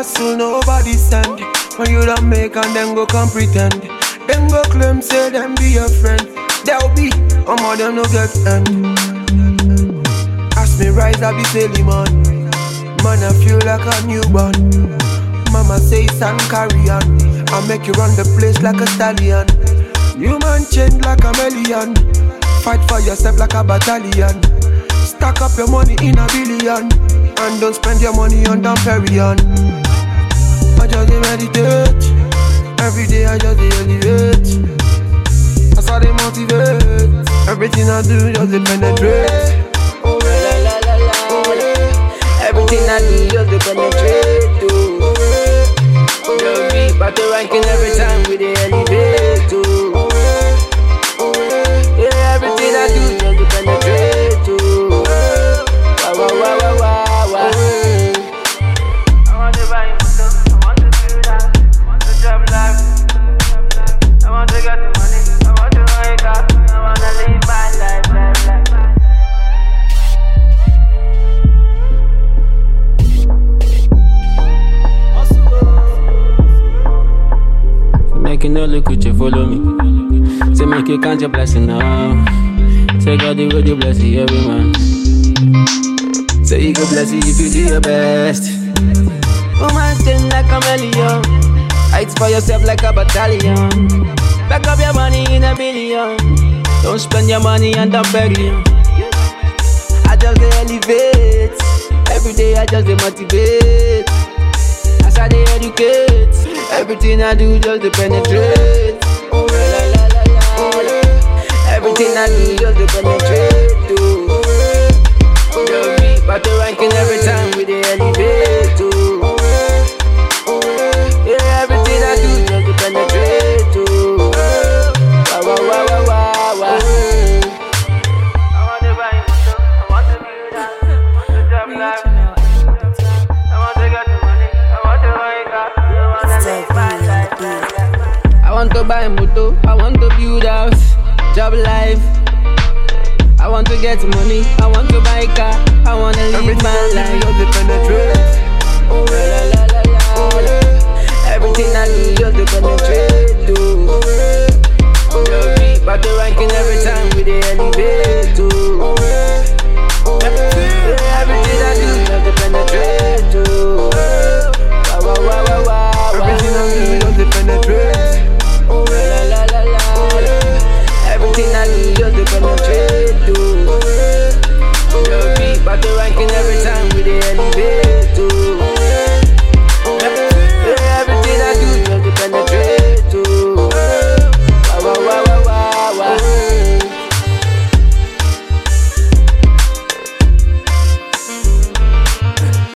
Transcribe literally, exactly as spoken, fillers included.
hustle, nobody send. When you don't make and then go come pretend. Then go claim, say them be your friend. They'll be, I'm more them no get end. Ask me rise, I be silly man. Man, I feel like a newborn. Mama say son carry on. I make you run the place like a stallion. You man change like a million. Fight for yourself like a battalion. Stack up your money in a billion. And don't spend your money on Dom Perignon. I just meditate. Every day I just elevate. That's how they motivate. Everything I do just they penetrate. Oh, la la la la. Oh, yeah. Everything I do just they penetrate. Oh, oh, the beat, but the ranking every time we they elevate. Oh, yeah, everything I do just they penetrate. Oh, wow, wow, wow, wow, wow, wow. I want to buy you stuff. I want to do that. I want to job life. I want to get the money. I want to wake up. I want to live my life, life, life. Make you no look at you, follow me. Say make you count your blessing now. Say God the road you bless you every man. Say he go bless you if you do your best. Woman stand like a million. Fight for yourself like a battalion. Back up your money in a billion. Don't spend your money on the billion. I just dey elevate. Every day I just dey motivate. As I dey educate. Everything I do just dey penetrate. Oh la la la la. Oh, yeah. Everything I do just dey penetrate. Oh, the beat, but the ranking every time we dey elevate. Oh, yeah, everything I do just dey penetrate. Oh, wow wow wow wow wow wow. I want to buy a motor, I want to build that, I want to job life, I want to get the money, I want to wake up, I want to live my life. I want to buy a motor, I want to build house, job life. I want to get money, I want to buy a car, I want to live everything my life. Just they penetrate. Oh la la la la. Oh, yeah. Everything I do just they penetrate. Oh,